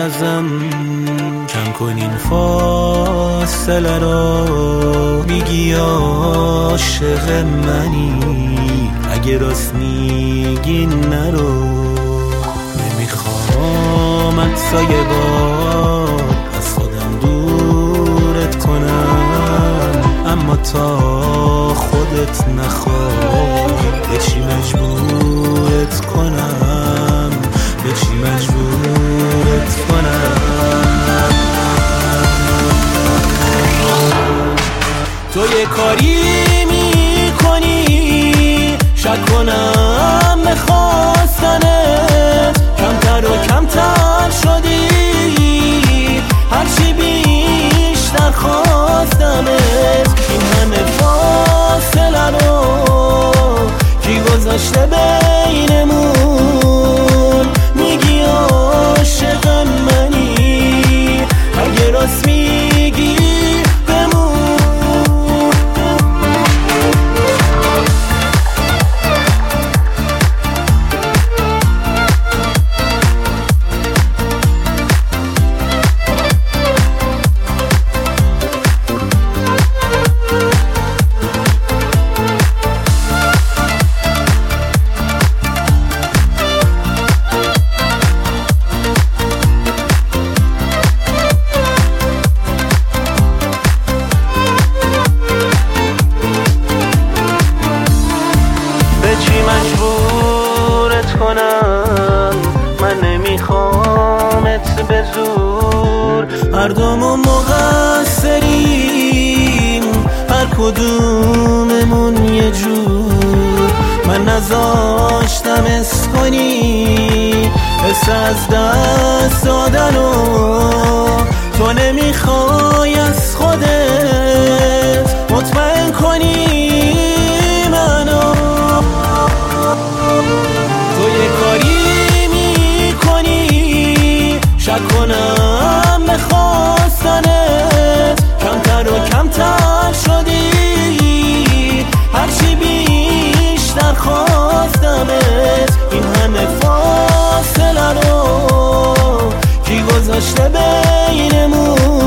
ازم کم کن این فاصله رو. میگی عاشق منی، اگه راست میگی نرو. نمیخوام سایه بار از خودم دورت کنم، اما تا خودت نخوای به چی مجبورت کنم، به چی مجبورت کنم. تو یه کاری میکنی شک کنم بخواستنت، کمتر و کمتر شدی هرچی بیشتر خواستمت. این همه فاصله رو کی گذاشته بینمون؟ میگی عاشق منی، اگه راست میگی بمون. چی مجبورت کنم؟ من نمیخوامت به زور. هر دومون مقصریم، هر کدوممون یه جور. من نذاشتم حس کنی حس از دست دادنو، تو نمیخوای از خودت مطمئن کنی منو. تو یه کاری میکنی شک کنم بخواستنت، کمتر و کمتر شدی هرچی بیشتر خواستمت. این همه فاصله رو کی گذاشته بینمون؟